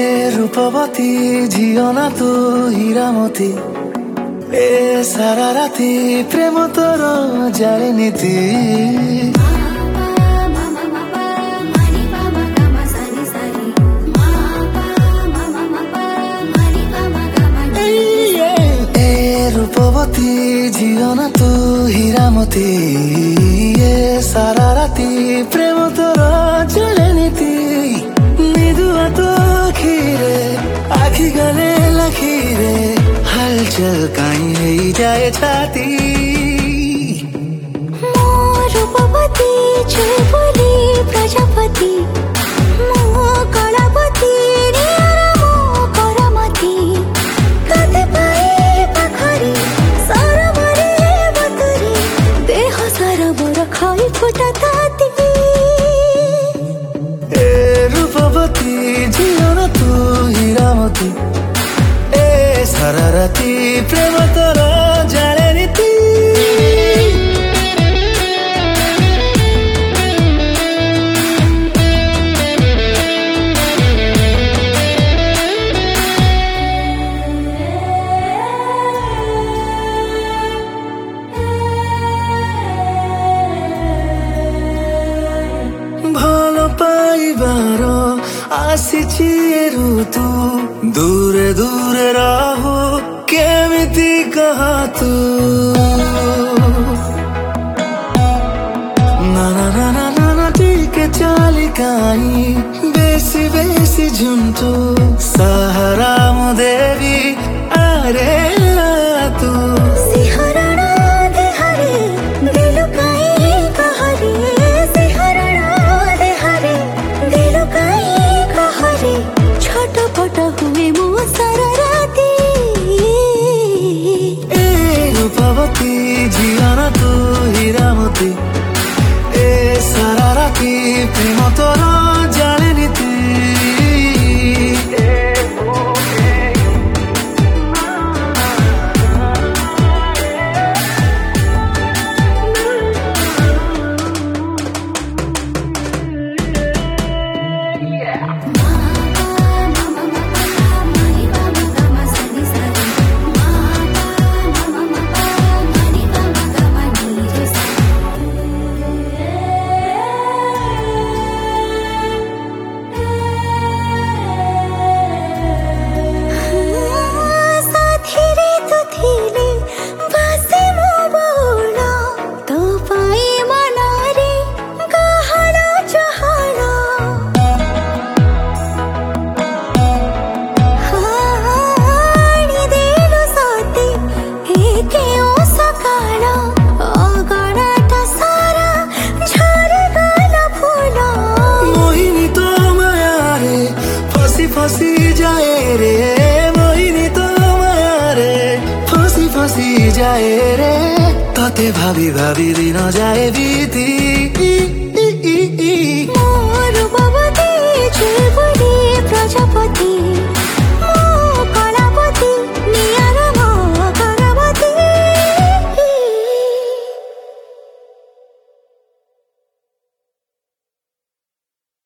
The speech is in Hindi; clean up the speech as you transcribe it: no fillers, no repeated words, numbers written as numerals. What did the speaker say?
रूपवती झियो ना तू हीरामती ए सारा राती प्रेम तोर जाले नीति रूपवती झियो ना तू हीरामती ए सारा राती प्रेम तोर जाले नीति निदुआ तो खीरे आखी गले लखीरे हलचल काई है जाए छाती रूपवती चुलबुली प्रजापति मो कलापति मो करमती तते पाए पाखरी सरबरे बतरी देह सरबर खाई फुटा ताती ए रूपवती झियो ना तू हीरामती ए सारा राती प्रेम तोर जाले नीति भलो पाइबार आसिछि ऋतु दूरे दूरे रहो केमिति कह तू ना ना ना ना ना ना टिके चाली काई बेसी बेसी झुंटू सहारा मो देवी अरे तू सिहरण देहरे दिल काई कहरे सिहरण देहरे दिल काई कहरे छटपट हुए मो सारा राती ए रूपवती झियो ना तू हीरामती ए सारा राती प्रेम तोर जाले नीति फसी जाए रे मोहिनी तो मारे फसी जाए रे तते भाभी भाभी दिन जाए बीती रूपवती चुलबुली प्रजापति